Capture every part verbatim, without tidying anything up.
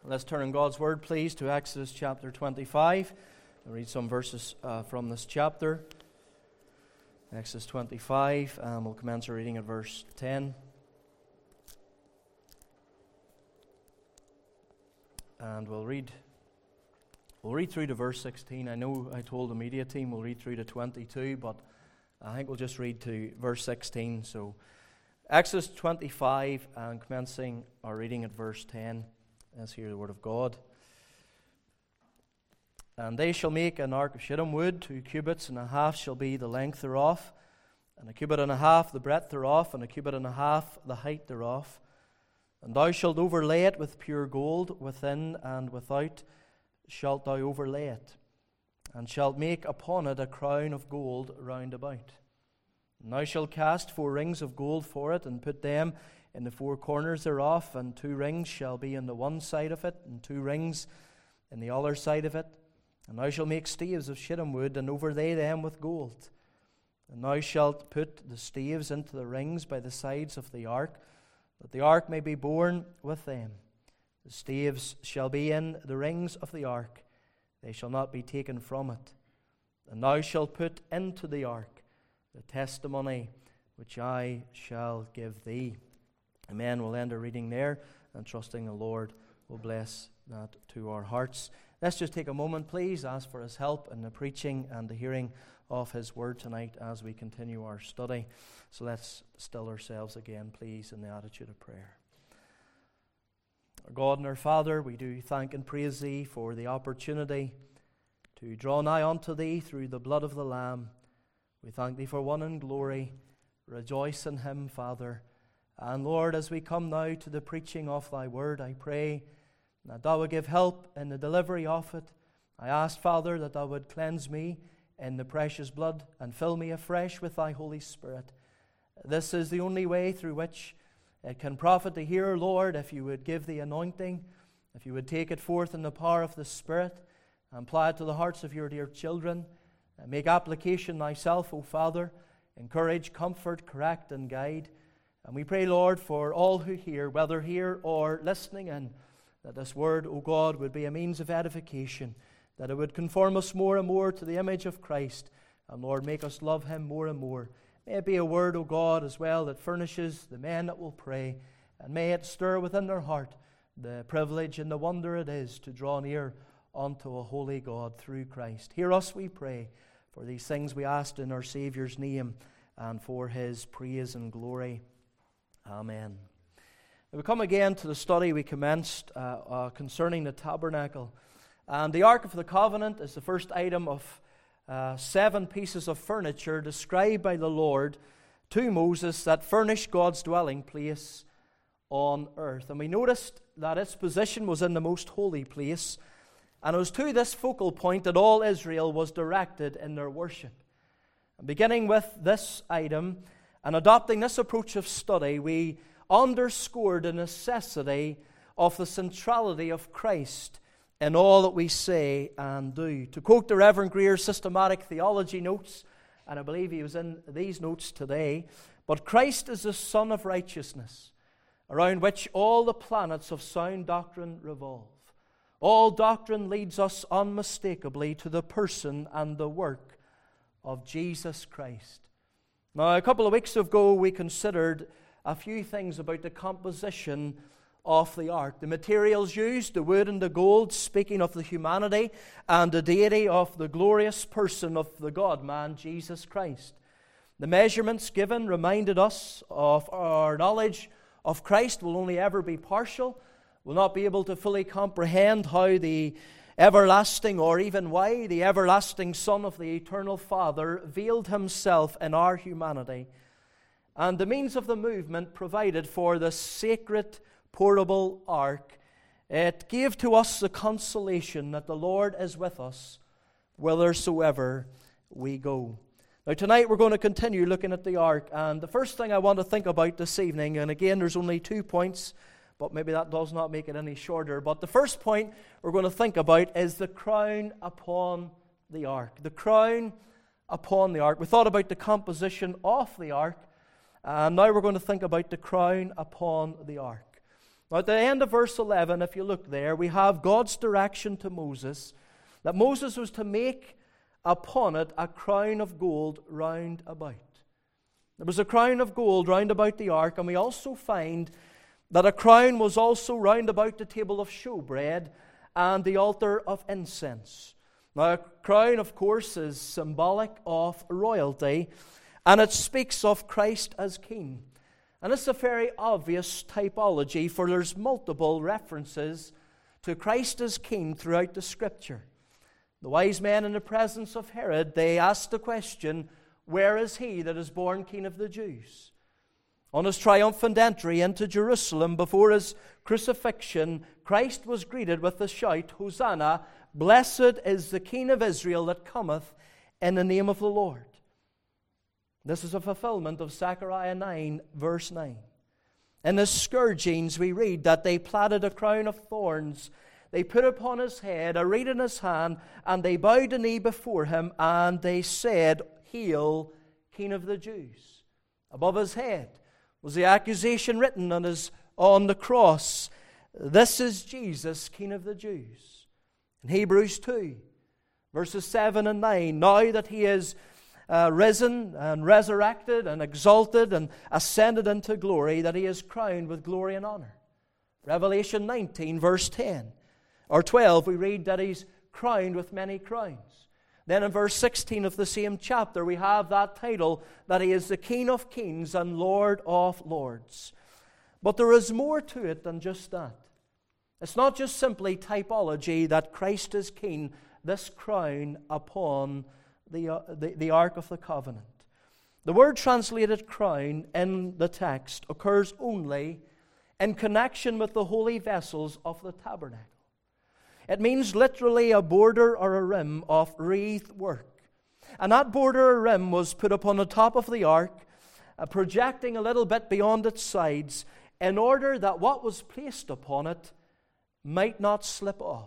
Let's turn in God's Word, please, to Exodus chapter twenty-five. I'll read some verses uh, from this chapter. Exodus twenty-five, and we'll commence our reading at verse ten. And we'll read we'll read through to verse sixteen. I know I told the media team we'll read through to twenty-two, but I think we'll just read to verse sixteen. So, Exodus twenty-five, and commencing our reading at verse ten. Let's hear the word of God. And they shall make an ark of shittim wood, two cubits and a half shall be the length thereof, and a cubit and a half the breadth thereof, and a cubit and a half the height thereof. And thou shalt overlay it with pure gold, within and without shalt thou overlay it, and shalt make upon it a crown of gold round about. And thou shalt cast four rings of gold for it, and put them in the four corners thereof, and two rings shall be in the one side of it, and two rings in the other side of it. And thou shalt make staves of shittim wood, and overlay them with gold. And thou shalt put the staves into the rings by the sides of the ark, that the ark may be borne with them. The staves shall be in the rings of the ark, they shall not be taken from it. And thou shalt put into the ark the testimony which I shall give thee. Amen. We'll end our reading there, and trusting the Lord will bless that to our hearts. Let's just take a moment, please, ask for His help in the preaching and the hearing of His Word tonight as we continue our study. So let's still ourselves again, please, in the attitude of prayer. Our God and our Father, we do thank and praise Thee for the opportunity to draw nigh unto Thee through the blood of the Lamb. We thank Thee for one in glory. Rejoice in Him, Father. And Lord, as we come now to the preaching of Thy Word, I pray that Thou would give help in the delivery of it. I ask, Father, that Thou would cleanse me in the precious blood and fill me afresh with Thy Holy Spirit. This is the only way through which it can profit the hearer, Lord, if You would give the anointing, if You would take it forth in the power of the Spirit and apply it to the hearts of Your dear children. And make application Thyself, O Father. Encourage, comfort, correct, and guide. And we pray, Lord, for all who hear, whether here or listening in, that this word, O God, would be a means of edification, that it would conform us more and more to the image of Christ, and, Lord, make us love Him more and more. May it be a word, O God, as well, that furnishes the men that will pray, and may it stir within their heart the privilege and the wonder it is to draw near unto a holy God through Christ. Hear us, we pray, for these things we ask in our Saviour's name, and for His praise and glory. Amen. We come again to the study we commenced uh, uh, concerning the tabernacle. And the Ark of the Covenant is the first item of uh, seven pieces of furniture described by the Lord to Moses that furnished God's dwelling place on earth. And we noticed that its position was in the most holy place. And it was to this focal point that all Israel was directed in their worship. And beginning with this item, and adopting this approach of study, we underscore the necessity of the centrality of Christ in all that we say and do. To quote the Reverend Greer's systematic theology notes, and I believe he was in these notes today, but Christ is the Son of righteousness, around which all the planets of sound doctrine revolve. All doctrine leads us unmistakably to the person and the work of Jesus Christ. Now, a couple of weeks ago, we considered a few things about the composition of the ark. The materials used, the wood and the gold, speaking of the humanity and the deity of the glorious person of the God-man, Jesus Christ. The measurements given reminded us of our knowledge of Christ will only ever be partial. We'll not be able to fully comprehend how the everlasting, or even why the everlasting Son of the eternal Father veiled Himself in our humanity. And the means of the movement provided for the sacred portable ark, it gave to us the consolation that the Lord is with us whithersoever we go. Now tonight we're going to continue looking at the ark, and the first thing I want to think about this evening, and again there's only two points, but maybe that does not make it any shorter. But the first point we're going to think about is the crown upon the ark. The crown upon the ark. We thought about the composition of the ark, and now we're going to think about the crown upon the ark. Now, at the end of verse eleven, if you look there, we have God's direction to Moses, that Moses was to make upon it a crown of gold round about. There was a crown of gold round about the ark, and we also find that a crown was also round about the table of showbread and the altar of incense. Now, a crown, of course, is symbolic of royalty, and it speaks of Christ as king. And it's a very obvious typology, for there's multiple references to Christ as king throughout the Scripture. The wise men in the presence of Herod, they asked the question, where is he that is born King of the Jews? On his triumphant entry into Jerusalem before his crucifixion, Christ was greeted with the shout, Hosanna, blessed is the King of Israel that cometh in the name of the Lord. This is a fulfillment of Zechariah nine, verse nine. In the scourgings we read that they plaited a crown of thorns. They put upon his head a reed in his hand, and they bowed the knee before him, and they said, Hail, King of the Jews. Above his head was the accusation written on, his, on the cross, This is Jesus, King of the Jews. In Hebrews two, verses seven and nine, now that he is uh, risen and resurrected and exalted and ascended into glory, that he is crowned with glory and honor. Revelation nineteen, verse ten or twelve, we read that he's crowned with many crowns. Then in verse sixteen of the same chapter, we have that title, that he is the King of kings and Lord of lords. But there is more to it than just that. It's not just simply typology that Christ is king, this crown upon the, uh, the, the Ark of the Covenant. The word translated crown in the text occurs only in connection with the holy vessels of the tabernacle. It means literally a border or a rim of wreathed work. And that border or rim was put upon the top of the ark, uh, projecting a little bit beyond its sides, in order that what was placed upon it might not slip off.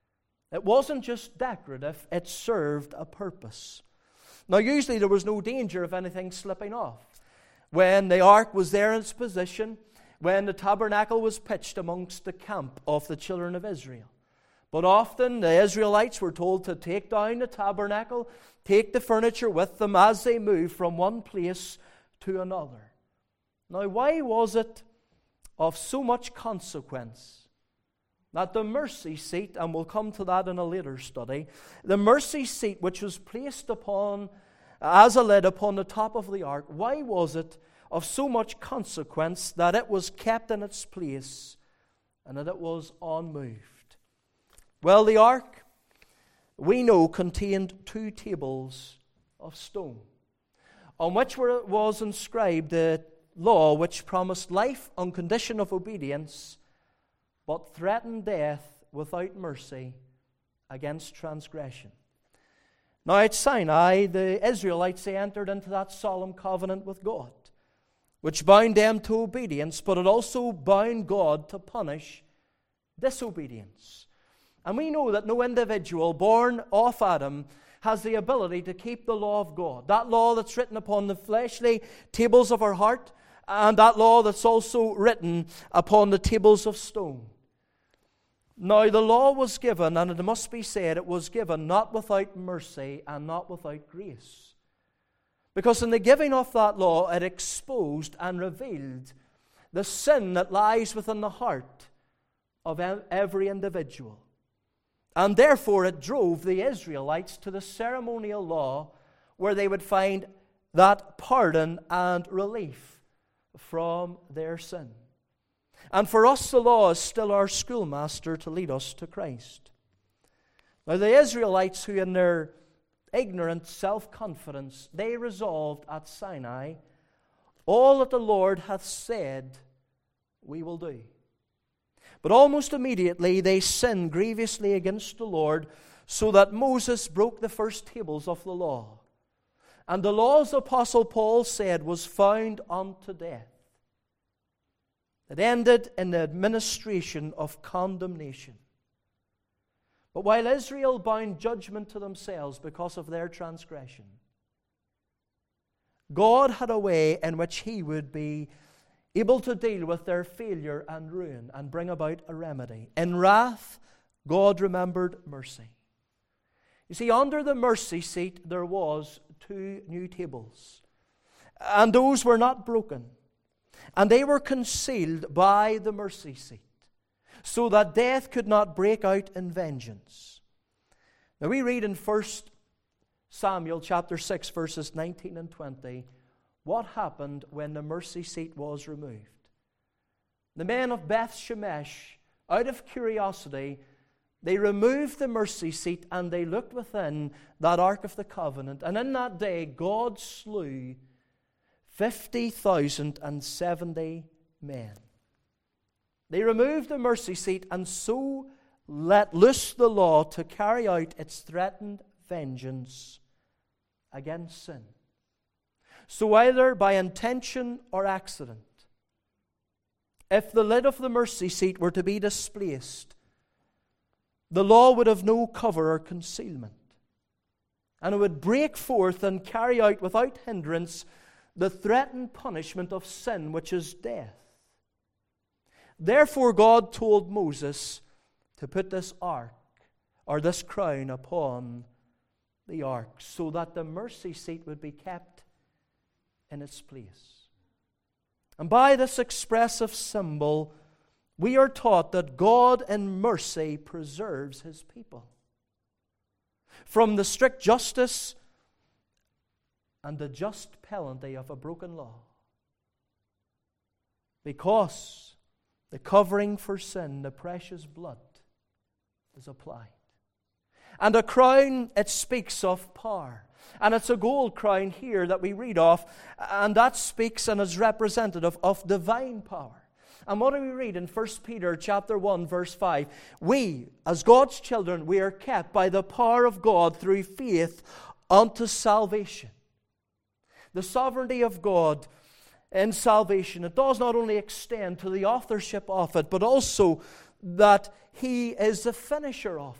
It wasn't just decorative, it served a purpose. Now, usually there was no danger of anything slipping off. When the ark was there in its position, when the tabernacle was pitched amongst the camp of the children of Israel. But often the Israelites were told to take down the tabernacle, take the furniture with them as they moved from one place to another. Now, why was it of so much consequence that the mercy seat, and we'll come to that in a later study, the mercy seat which was placed upon, as a lid upon the top of the ark, why was it of so much consequence that it was kept in its place and that it was unmoved? Well, the ark, we know, contained two tables of stone, on which was inscribed the law which promised life on condition of obedience, but threatened death without mercy against transgression. Now at Sinai, the Israelites, they entered into that solemn covenant with God, which bound them to obedience, but it also bound God to punish disobedience. And we know that no individual born of Adam has the ability to keep the law of God. That law that's written upon the fleshly tables of our heart, and that law that's also written upon the tables of stone. Now the law was given, and it must be said, it was given not without mercy and not without grace. Because in the giving of that law, it exposed and revealed the sin that lies within the heart of every individual. And therefore it drove the Israelites to the ceremonial law, where they would find that pardon and relief from their sin. And for us, the law is still our schoolmaster to lead us to Christ. Now the Israelites, who in their ignorant self-confidence, they resolved at Sinai, all that the Lord hath said, we will do. But almost immediately they sinned grievously against the Lord, so that Moses broke the first tables of the law. And the law, as the Apostle Paul said, was found unto death. It ended in the administration of condemnation. But while Israel bound judgment to themselves because of their transgression, God had a way in which He would be able to deal with their failure and ruin and bring about a remedy. In wrath, God remembered mercy. You see, under the mercy seat there was two new tables, and those were not broken, and they were concealed by the mercy seat, so that death could not break out in vengeance. Now we read in First Samuel chapter six, verses nineteen and twenty, what happened when the mercy seat was removed. The men of Beth Shemesh, out of curiosity, they removed the mercy seat and they looked within that Ark of the Covenant. And in that day, God slew fifty thousand seventy men. They removed the mercy seat and so let loose the law to carry out its threatened vengeance against sin. So either by intention or accident, if the lid of the mercy seat were to be displaced, the law would have no cover or concealment, and it would break forth and carry out without hindrance the threatened punishment of sin, which is death. Therefore God told Moses to put this ark, or this crown, upon the ark, so that the mercy seat would be kept in its place. And by this expressive symbol, we are taught that God in mercy preserves His people from the strict justice and the just penalty of a broken law, because the covering for sin, the precious blood, is applied. And a crown, it speaks of power. And it's a gold crown here that we read of, and that speaks and is representative of divine power. And what do we read in First Peter chapter one, verse five? We, as God's children, we are kept by the power of God through faith unto salvation. The sovereignty of God in salvation, it does not only extend to the authorship of it, but also that He is the finisher of it.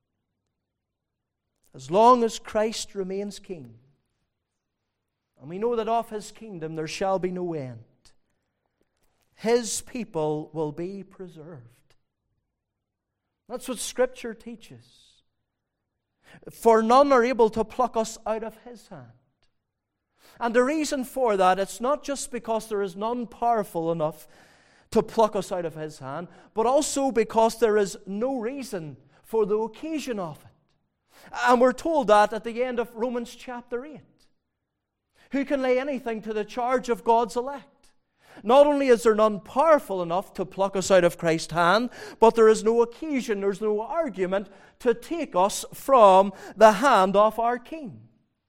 As long as Christ remains King, and we know that of His kingdom there shall be no end, His people will be preserved. That's what Scripture teaches. For none are able to pluck us out of His hand. And the reason for that, it's not just because there is none powerful enough to pluck us out of His hand, but also because there is no reason for the occasion of it. And we're told that at the end of Romans chapter eight. Who can lay anything to the charge of God's elect? Not only is there none powerful enough to pluck us out of Christ's hand, but there is no occasion, there's no argument to take us from the hand of our King.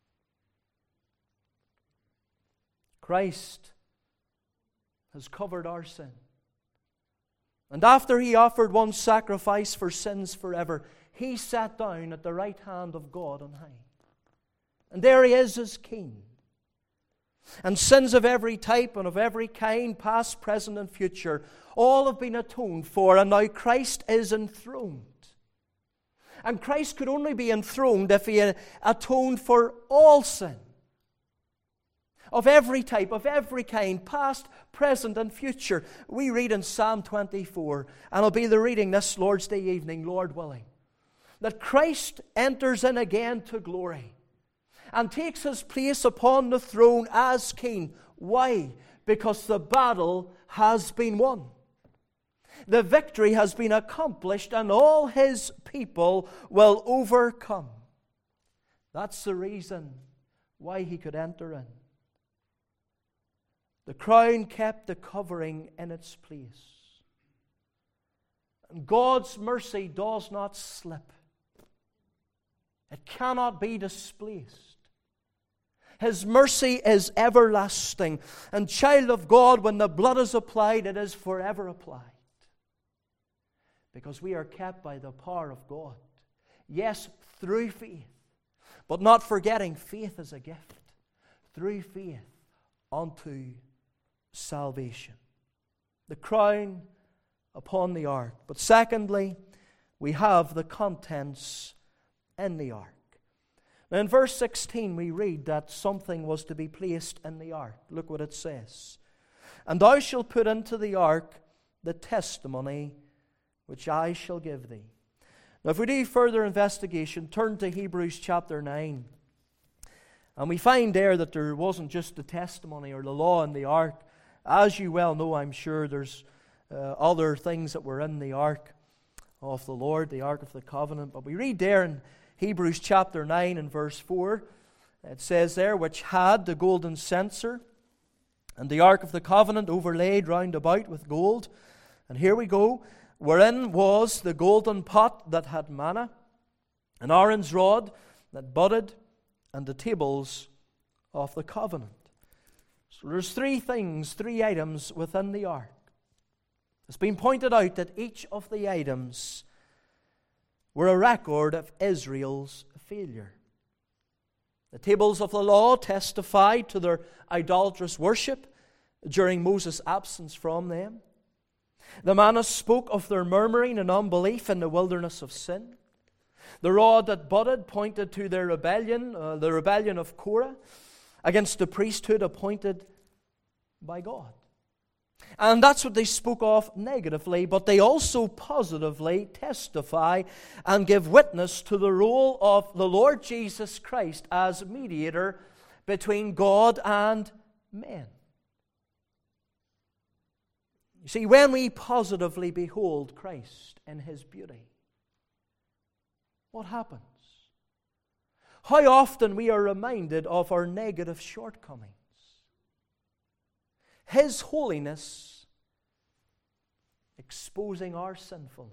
Christ has covered our sin. And after He offered one sacrifice for sins forever, He sat down at the right hand of God on high. And there He is as King. And sins of every type and of every kind, past, present, and future, all have been atoned for, and now Christ is enthroned. And Christ could only be enthroned if He had atoned for all sin. Of every type, of every kind, past, present, and future. We read in Psalm twenty-four, and it'll be the reading this Lord's Day evening, Lord willing, that Christ enters in again to glory and takes His place upon the throne as King. Why? Because the battle has been won. The victory has been accomplished, and all His people will overcome. That's the reason why He could enter in. The crown kept the covering in its place. And God's mercy does not slip. It cannot be displaced. His mercy is everlasting. And child of God, when the blood is applied, it is forever applied. Because we are kept by the power of God. Yes, through faith. But not forgetting faith is a gift. Through faith unto salvation. The crown upon the ark. But secondly, we have the contents in the ark. Now in verse sixteen we read that something was to be placed in the ark. Look what it says. And thou shalt put into the ark the testimony which I shall give thee. Now, if we do further investigation, turn to Hebrews chapter nine. And we find there that there wasn't just the testimony or the law in the ark. As you well know, I'm sure, there's uh, other things that were in the ark of the Lord, the ark of the covenant. But we read there in Hebrews chapter nine and verse four, it says there, which had the golden censer and the ark of the covenant overlaid round about with gold. And here we go. Wherein was the golden pot that had manna, and Aaron's rod that budded, and the tables of the covenant. So there's three things, three items within the ark. It's been pointed out that each of the items were a record of Israel's failure. The tables of the law testified to their idolatrous worship during Moses' absence from them. The manna spoke of their murmuring and unbelief in the wilderness of sin. The rod that budded pointed to their rebellion, uh, the rebellion of Korah, against the priesthood appointed by God. And that's what they spoke of negatively, but they also positively testify and give witness to the role of the Lord Jesus Christ as mediator between God and men. You see, when we positively behold Christ in His beauty, what happens? How often we are reminded of our negative shortcomings. His holiness exposing our sinfulness.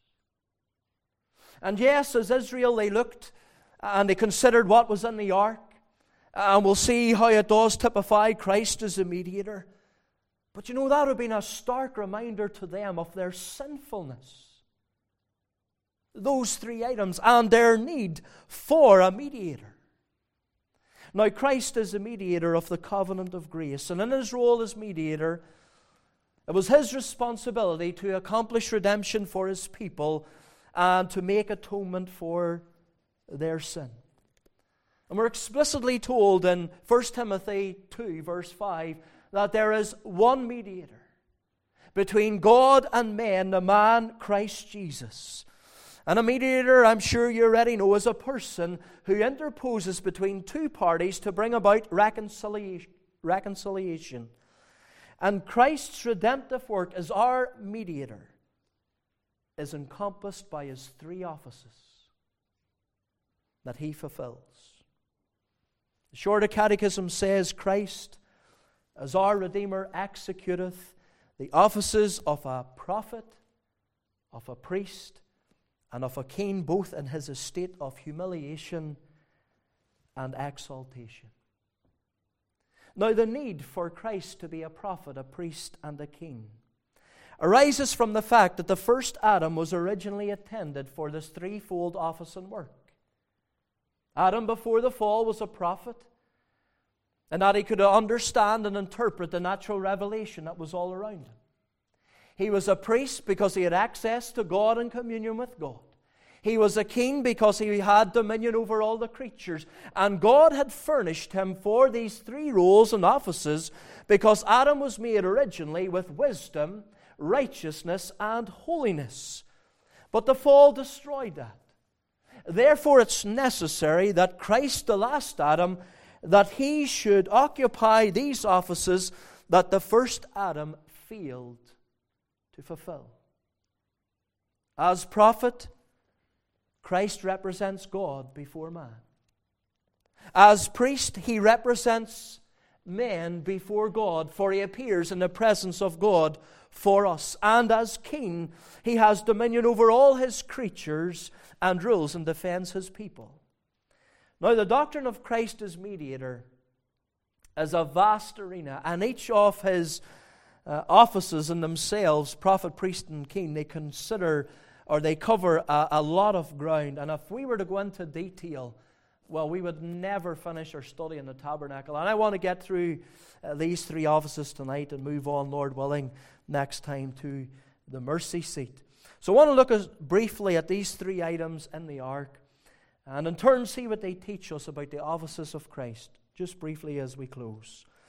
And yes, as Israel, they looked and they considered what was in the ark. And we'll see how it does typify Christ as a mediator. But you know, that would have been a stark reminder to them of their sinfulness. Those three items and their need for a mediator. Now, Christ is the mediator of the covenant of grace, and in His role as mediator, it was His responsibility to accomplish redemption for His people and to make atonement for their sin. And we're explicitly told in First Timothy two, verse five, that there is one mediator between God and men, the man Christ Jesus. And a mediator, I'm sure you already know, is a person who interposes between two parties to bring about reconciliation. reconciliation. And Christ's redemptive work as our mediator is encompassed by His three offices that He fulfills. The Shorter Catechism says, Christ, as our Redeemer, executeth the offices of a prophet, of a priest, and of a king, both in His estate of humiliation and exaltation. Now, the need for Christ to be a prophet, a priest, and a king arises from the fact that the first Adam was originally intended for this threefold office and work. Adam, before the fall, was a prophet, and that he could understand and interpret the natural revelation that was all around him. He was a priest because he had access to God and communion with God. He was a king because he had dominion over all the creatures. And God had furnished him for these three roles and offices because Adam was made originally with wisdom, righteousness, and holiness. But the fall destroyed that. Therefore, it's necessary that Christ, the last Adam, that He should occupy these offices that the first Adam failed to fulfill. As prophet, Christ represents God before man. As priest, He represents men before God, for He appears in the presence of God for us. And as king, He has dominion over all His creatures and rules and defends His people. Now, the doctrine of Christ as mediator is a vast arena, and each of His uh, offices in themselves, prophet, priest, and king, they consider or they cover a, a lot of ground. And if we were to go into detail, well, we would never finish our study in the tabernacle. And I want to get through uh, these three offices tonight and move on, Lord willing, next time to the mercy seat. So I want to look as briefly at these three items in the ark, and in turn see what they teach us about the offices of Christ, just briefly as we close.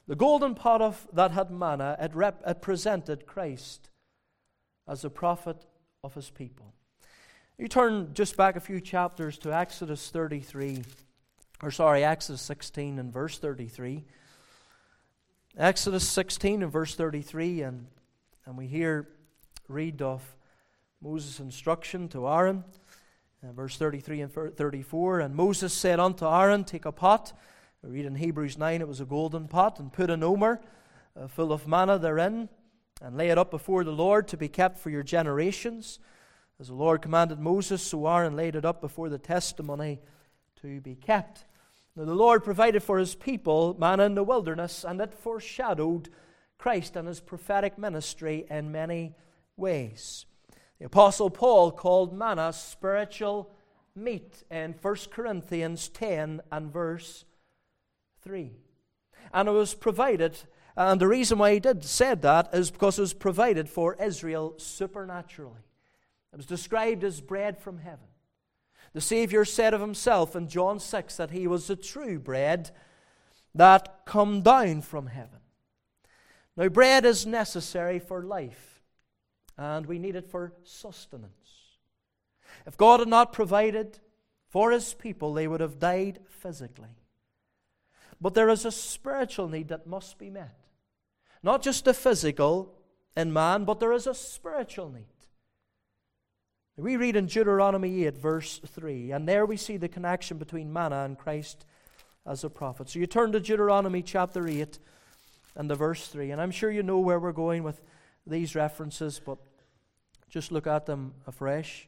The golden pot of, that had manna, it, rep, it presented Christ as a prophet of his people. You turn just back a few chapters to Exodus thirty-three, or sorry, Exodus sixteen and verse thirty-three. Exodus sixteen and verse thirty-three, and, and we hear, read of Moses' instruction to Aaron. Uh, verse thirty-three and thirty-four, and Moses said unto Aaron, take a pot. We read in Hebrews nine, it was a golden pot, and put an omer uh, full of manna therein, and lay it up before the Lord to be kept for your generations. As the Lord commanded Moses, so Aaron laid it up before the testimony to be kept. Now the Lord provided for his people manna in the wilderness, and it foreshadowed Christ and his prophetic ministry in many ways. The Apostle Paul called manna spiritual meat in First Corinthians ten and verse three. And it was provided, and the reason why he did said that is because it was provided for Israel supernaturally. It was described as bread from heaven. The Savior said of himself in John six that he was the true bread that come down from heaven. Now bread is necessary for life, and we need it for sustenance. If God had not provided for his people, they would have died physically. But there is a spiritual need that must be met. Not just the physical in man, but there is a spiritual need. We read in Deuteronomy eight, verse three, and there we see the connection between manna and Christ as a prophet. So you turn to Deuteronomy chapter eight and the verse three, and I'm sure you know where we're going with these references, but just look at them afresh.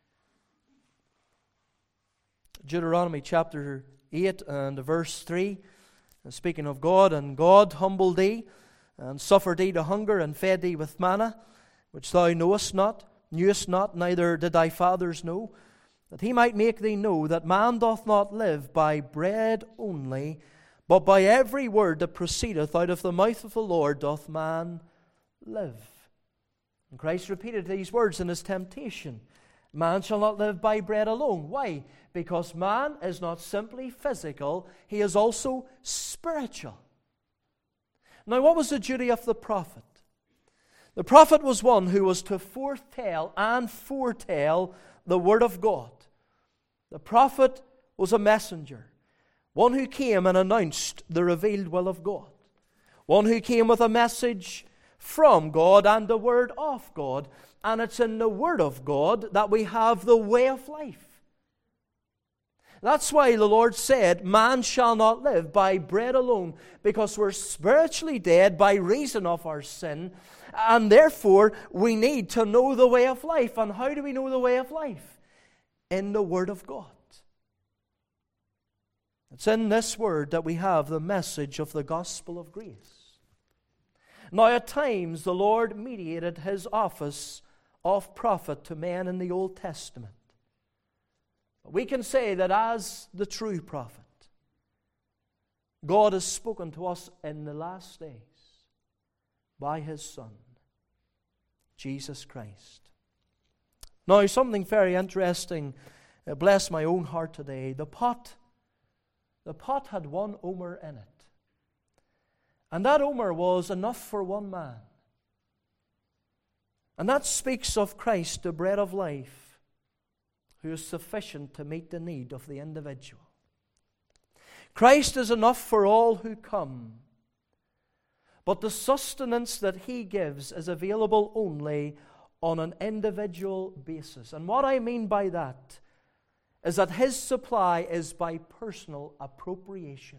Deuteronomy chapter eight and the verse three, speaking of God, and God humbled thee, and suffered thee to hunger, and fed thee with manna, which thou knowest not, knewest not, neither did thy fathers know, that he might make thee know that man doth not live by bread only, but by every word that proceedeth out of the mouth of the Lord doth man live. And Christ repeated these words in his temptation. Man shall not live by bread alone. Why? Because man is not simply physical, he is also spiritual. Now, what was the duty of the prophet? The prophet was one who was to foretell and foretell the Word of God. The prophet was a messenger, one who came and announced the revealed will of God, one who came with a message from God and the Word of God. And it's in the Word of God that we have the way of life. That's why the Lord said, man shall not live by bread alone, because we're spiritually dead by reason of our sin, and therefore we need to know the way of life. And how do we know the way of life? In the Word of God. It's in this Word that we have the message of the gospel of grace. Now at times the Lord mediated his office of prophet to men in the Old Testament. We can say that as the true prophet, God has spoken to us in the last days by his Son, Jesus Christ. Now, something very interesting uh, bless my own heart today. The pot, the pot had one omer in it. And that omer was enough for one man. And that speaks of Christ, the bread of life, who is sufficient to meet the need of the individual. Christ is enough for all who come, but the sustenance that he gives is available only on an individual basis. And what I mean by that is that his supply is by personal appropriation.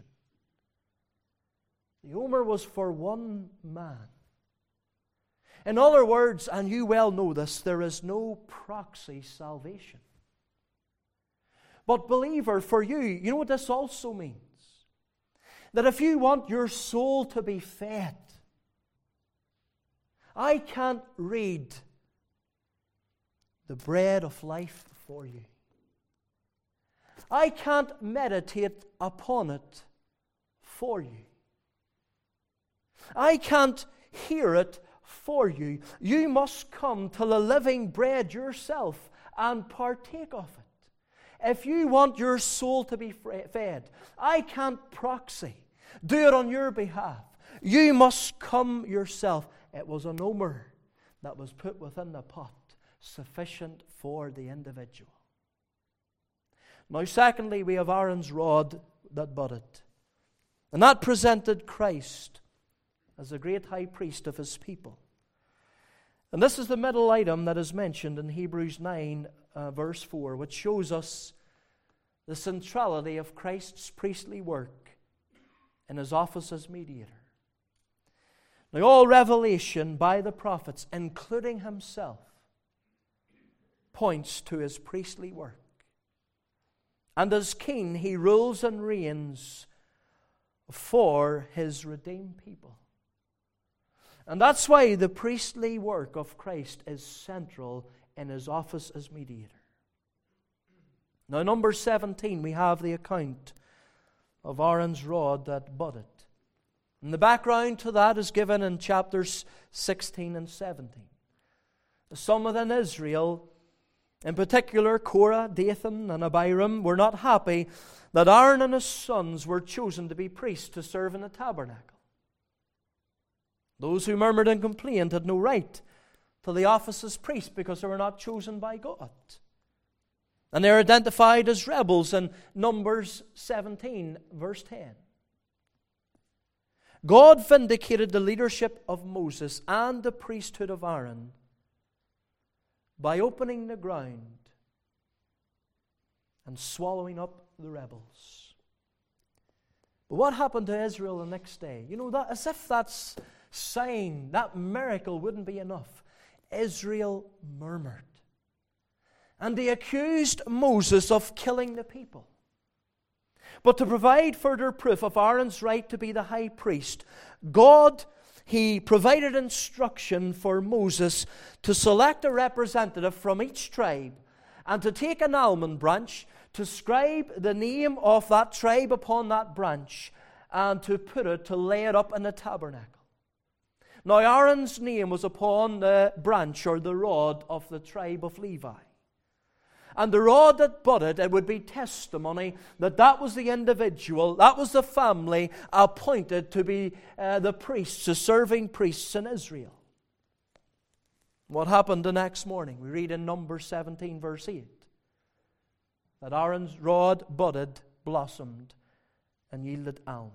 The omer was for one man. In other words, and you well know this, there is no proxy salvation. But believer, for you, you know what this also means? That if you want your soul to be fed, I can't read the bread of life for you. I can't meditate upon it for you. I can't hear it for you. You must come to the living bread yourself and partake of it. If you want your soul to be fed, I can't proxy, do it on your behalf. You must come yourself. It was an omer that was put within the pot, sufficient for the individual. Now, secondly, we have Aaron's rod that budded. And that presented Christ as the great high priest of his people. And this is the middle item that is mentioned in Hebrews nine, uh, verse four, which shows us the centrality of Christ's priestly work in his office as mediator. Now, all revelation by the prophets, including himself, points to his priestly work. And as king, he rules and reigns for his redeemed people. And that's why the priestly work of Christ is central in his office as mediator. Now, number seventeen, we have the account of Aaron's rod that budded. And the background to that is given in chapters sixteen and seventeen. Some within Israel, in particular Korah, Dathan, and Abiram, were not happy that Aaron and his sons were chosen to be priests to serve in the tabernacle. Those who murmured and complained had no right to the office as priests because they were not chosen by God. And they're identified as rebels in Numbers seventeen, verse ten. God vindicated the leadership of Moses and the priesthood of Aaron by opening the ground and swallowing up the rebels. But what happened to Israel the next day? You know, that, as if that's sign, that miracle wouldn't be enough. Israel murmured. And they accused Moses of killing the people. But to provide further proof of Aaron's right to be the high priest, God, He provided instruction for Moses to select a representative from each tribe and to take an almond branch, to scribe the name of that tribe upon that branch, and to put it, to lay it up in the tabernacle. Now, Aaron's name was upon the branch or the rod of the tribe of Levi. And the rod that budded, it would be testimony that that was the individual, that was the family appointed to be uh, the priests, the serving priests in Israel. What happened the next morning? We read in Numbers seventeen, verse eight, that Aaron's rod budded, blossomed, and yielded almonds.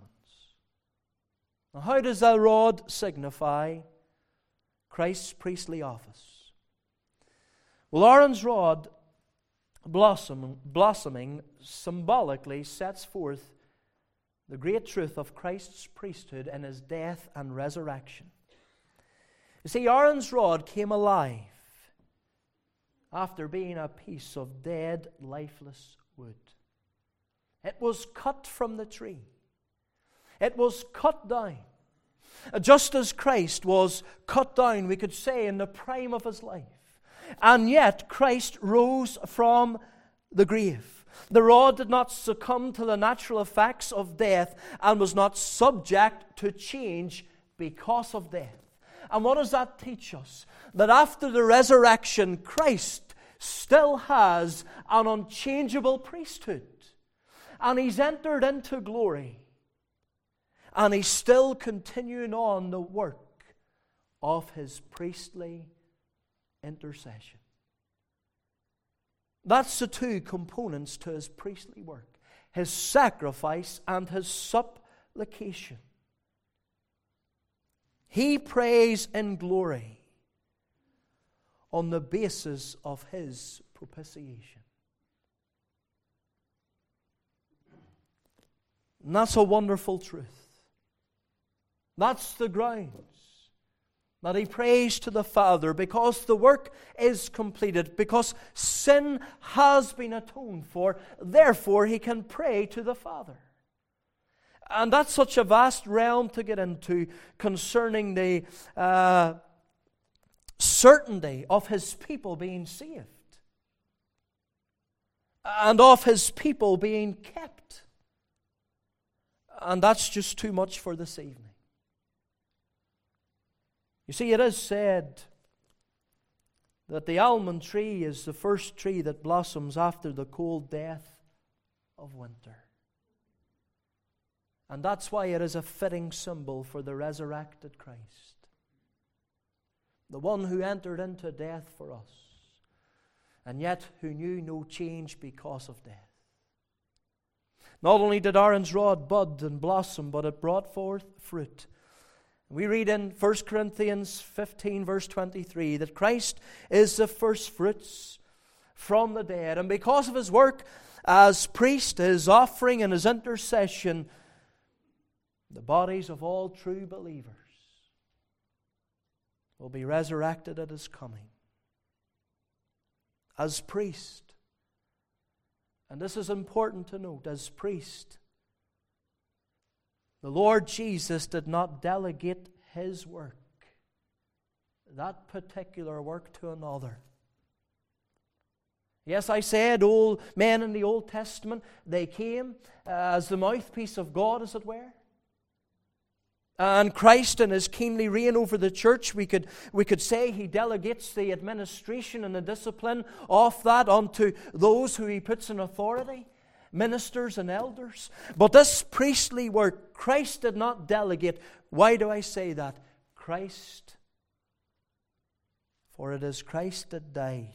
Now, how does that rod signify Christ's priestly office? Well, Aaron's rod blossom, blossoming symbolically sets forth the great truth of Christ's priesthood in his death and resurrection. You see, Aaron's rod came alive after being a piece of dead, lifeless wood. It was cut from the tree. It was cut down. Just as Christ was cut down, we could say, in the prime of his life. And yet Christ rose from the grave. The rod did not succumb to the natural effects of death and was not subject to change because of death. And what does that teach us? That after the resurrection, Christ still has an unchangeable priesthood. And he's entered into glory. And he's still continuing on the work of his priestly intercession. That's the two components to his priestly work: his sacrifice and his supplication. He prays in glory on the basis of his propitiation. And that's a wonderful truth. That's the grounds that he prays to the Father, because the work is completed, because sin has been atoned for. Therefore, he can pray to the Father. And that's such a vast realm to get into concerning the uh, certainty of his people being saved and of his people being kept. And that's just too much for this evening. You see, it is said that the almond tree is the first tree that blossoms after the cold death of winter. And that's why it is a fitting symbol for the resurrected Christ, the one who entered into death for us, and yet who knew no change because of death. Not only did Aaron's rod bud and blossom, but it brought forth fruit. We read in First Corinthians fifteen, verse twenty-three, that Christ is the first fruits from the dead. And because of His work as priest, His offering and His intercession, the bodies of all true believers will be resurrected at His coming. As priest, and this is important to note, as priest, the Lord Jesus did not delegate His work, that particular work, to another. Yes, I said old men in the Old Testament, they came as the mouthpiece of God, as it were. And Christ, in His kingly reign over the church, we could, we could say He delegates the administration and the discipline of that unto those who He puts in authority, ministers and elders. But this priestly work, Christ did not delegate. Why do I say that? Christ, for it is Christ that died,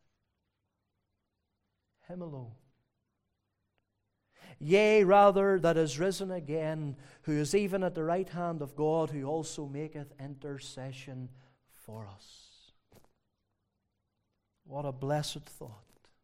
Him alone. Yea, rather, that is risen again, who is even at the right hand of God, who also maketh intercession for us. What a blessed thought.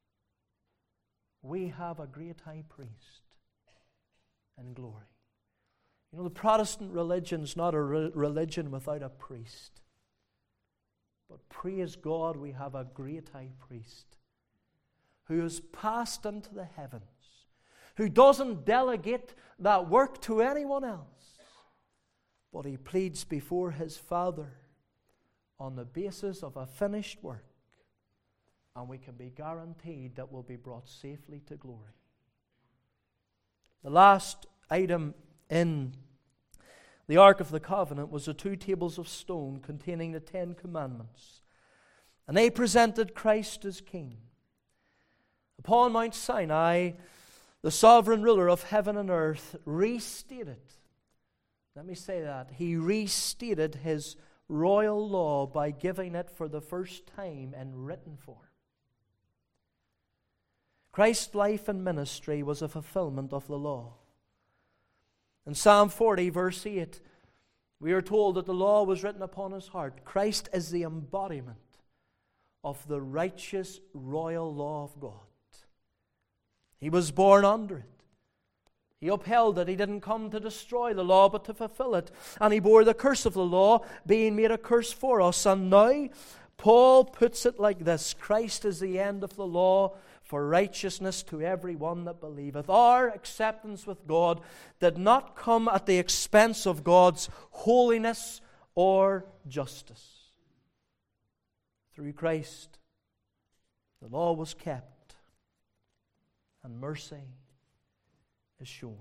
We have a great high priest in glory. You know, the Protestant religion is not a re- religion without a priest. But praise God, we have a great high priest who has passed into the heavens, who doesn't delegate that work to anyone else, but He pleads before His Father on the basis of a finished work, and we can be guaranteed that we'll be brought safely to glory. The last item in the Ark of the Covenant was the two tables of stone containing the Ten Commandments, and they presented Christ as King. Upon Mount Sinai, the sovereign ruler of heaven and earth restated, let me say that, He restated His royal law by giving it for the first time in written form. Christ's life and ministry was a fulfillment of the law. In Psalm forty, verse eight, we are told that the law was written upon His heart. Christ is the embodiment of the righteous royal law of God. He was born under it. He upheld it. He didn't come to destroy the law, but to fulfill it. And He bore the curse of the law, being made a curse for us. And now, Paul puts it like this: Christ is the end of the law for righteousness to every one that believeth. Our acceptance with God did not come at the expense of God's holiness or justice. Through Christ, the law was kept, and mercy is shown.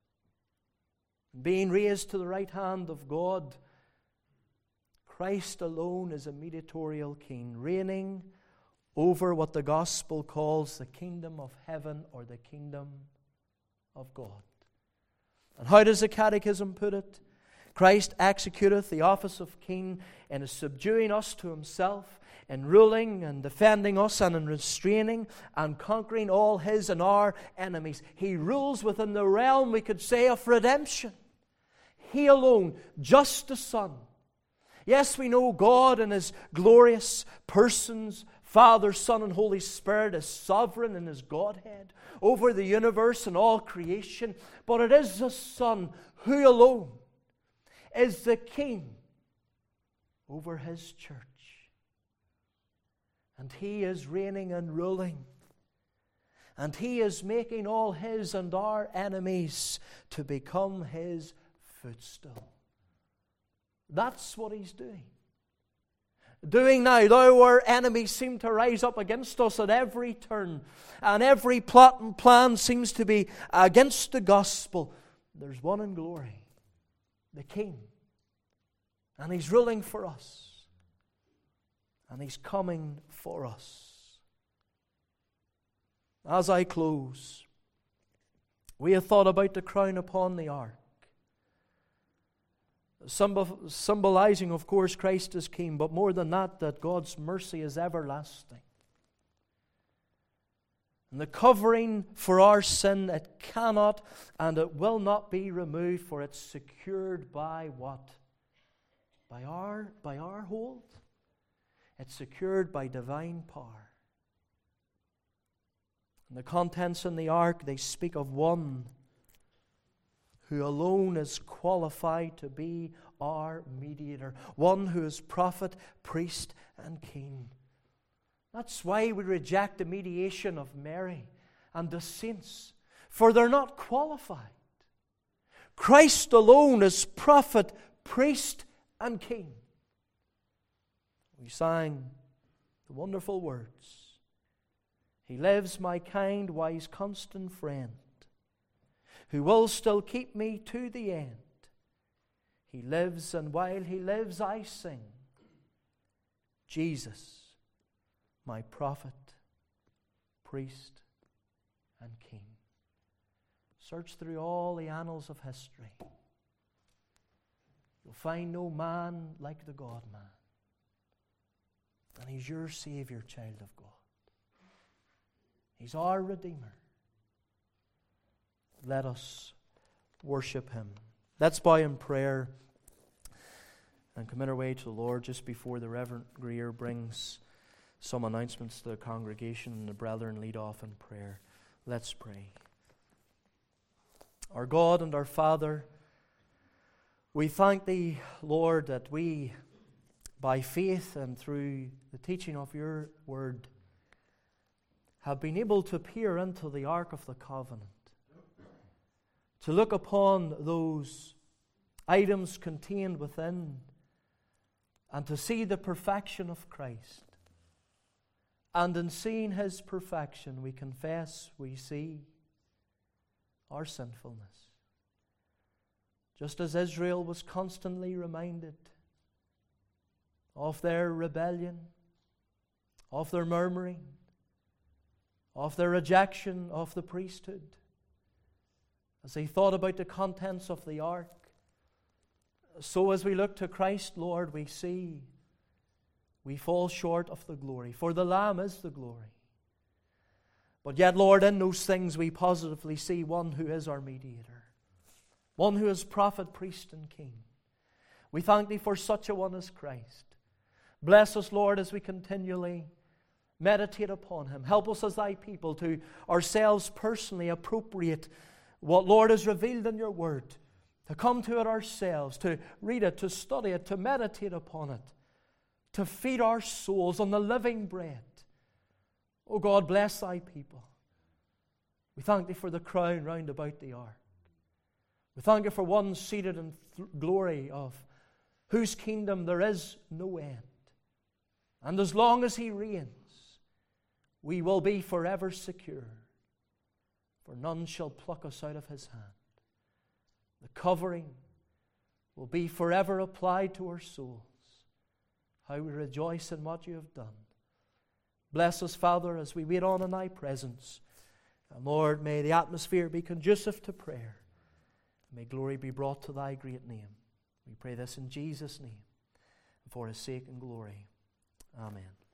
Being raised to the right hand of God, Christ alone is a mediatorial King, reigning over what the gospel calls the kingdom of heaven, or the kingdom of God. And how does the Catechism put it? Christ executeth the office of King and is subduing us to Himself, in ruling and defending us, and in restraining and conquering all His and our enemies. He rules within the realm, we could say, of redemption. He alone, just the Son. Yes, we know God in His glorious persons, Father, Son, and Holy Spirit, is sovereign in His Godhead over the universe and all creation. But it is the Son who alone is the King over His church. And He is reigning and ruling. And He is making all His and our enemies to become His footstool. That's what He's doing. Doing now, though our enemies seem to rise up against us at every turn, and every plot and plan seems to be against the gospel, there's one in glory, the King. And He's ruling for us. And He's coming for us. As I close, we have thought about the crown upon the ark. symbol, symbolizing, of course, Christ as King, but more than that, that God's mercy is everlasting. And the covering for our sin, it cannot and it will not be removed, for it's secured by what? By our, by our hold. It's secured by divine power. And the contents in the ark, they speak of one who alone is qualified to be our mediator. One who is prophet, priest, and king. That's why we reject the mediation of Mary and the saints, for they're not qualified. Christ alone is prophet, priest, and king. We sang the wonderful words. He lives, my kind, wise, constant friend, who will still keep me to the end. He lives, and while He lives, I sing. Jesus, my prophet, priest, and king. Search through all the annals of history. You'll find no man like the God-man. And He's your Savior, child of God. He's our Redeemer. Let us worship Him. Let's bow in prayer and commit our way to the Lord just before the Reverend Greer brings some announcements to the congregation and the brethren lead off in prayer. Let's pray. Our God and our Father, we thank Thee, Lord, that we, by faith and through the teaching of Your Word, have been able to peer into the Ark of the Covenant, to look upon those items contained within, and to see the perfection of Christ. And in seeing His perfection, we confess we see our sinfulness. Just as Israel was constantly reminded of their rebellion, of their murmuring, of their rejection of the priesthood, as they thought about the contents of the ark, so as we look to Christ, Lord, we see we fall short of the glory, for the Lamb is the glory. But yet, Lord, in those things we positively see one who is our mediator, one who is prophet, priest, and king. We thank Thee for such a one as Christ. Bless us, Lord, as we continually meditate upon Him. Help us as Thy people to ourselves personally appropriate what, Lord, is revealed in Your Word, to come to it ourselves, to read it, to study it, to meditate upon it, to feed our souls on the living bread. Oh God, bless Thy people. We thank Thee for the crown round about the ark. We thank You for one seated in th- glory, of whose kingdom there is no end. And as long as He reigns, we will be forever secure, for none shall pluck us out of His hand. The covering will be forever applied to our souls. How we rejoice in what You have done. Bless us, Father, as we wait on in Thy presence. And Lord, may the atmosphere be conducive to prayer. May glory be brought to Thy great name. We pray this in Jesus' name, and for His sake and glory. Amen.